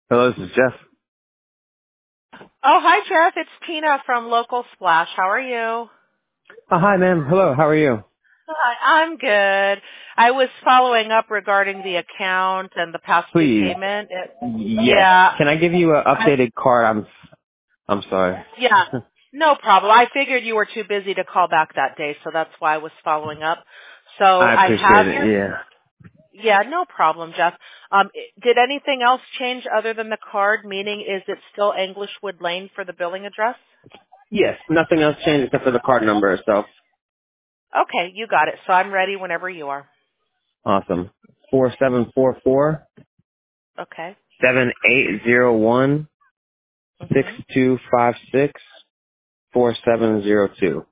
Hello, this is Jeff. Oh, hi, Jeff. It's Tina from Local Splash. How are you? Oh, hi, ma'am. Hello, how are you? Hi, I'm good. I was following up regarding the account and the past due Please. payment. Yes. Yeah, Can I give you an updated card? I'm sorry. yeah, no problem. I figured you were too busy to call back that day, so that's why I was following up. So I I appreciate have it. your, Yeah. yeah, no problem, Jeff. Did anything else change other than the card? Meaning, is it still Englishwood Lane for the billing address? Yes. Nothing else changed except for the card number itself. Okay, you got it. So I'm ready whenever you are. Awesome. 4744 Okay. 7801 Mhm. 6256 4702.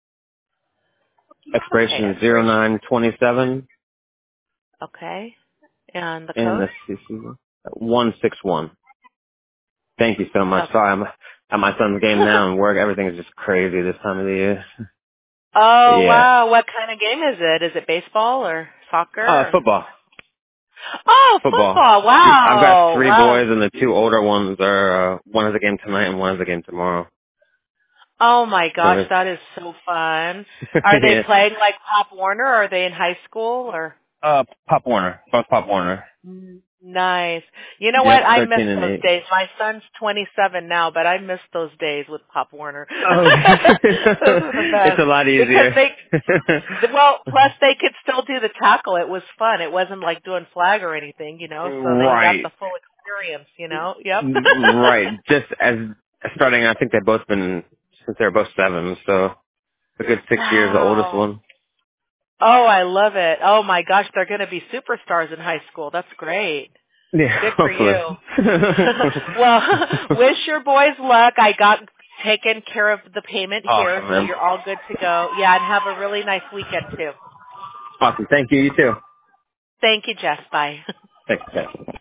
Okay, Expiration expiration. 0927 Okay. And the and code? the CC 161. Thank you so much. Okay. Sorry, I'm at my son's game now and work. Everything is just crazy this time of the year. Oh, Yeah. wow. What kind of game is it? Is it baseball or soccer? Or? Football. Oh, Football. football. I've got Wow. three Wow. boys, and the two older ones are one has a game tonight and one has a game tomorrow. Oh my So gosh, it's that is so fun. Are they yeah. playing like Pop Warner or are they in high school or? Pop Warner, both Pop Warner. Nice. You know what? Yep, I miss 13 and those 8. days. My son's 27 now, but I miss those days with Pop Warner. Oh, Those were the it's best a lot because easier. well, plus they could still do the tackle. It was fun. It wasn't like doing flag or anything, so they got Right, the full experience. Yep. right. Just as starting, I think they've both been since they're both 7, so a good 6 years. The oldest Wow. one. Oh, I love it. Oh my gosh, they're going to be superstars in high school. That's great. Yeah, Good for hopefully. you. Well, wish your boys luck. I got taken care of the payment here, Awesome, so man. you're all good to go. Yeah, and have a really nice weekend too. Awesome. Thank you. You too. Thank you, Jess. Bye. Thanks.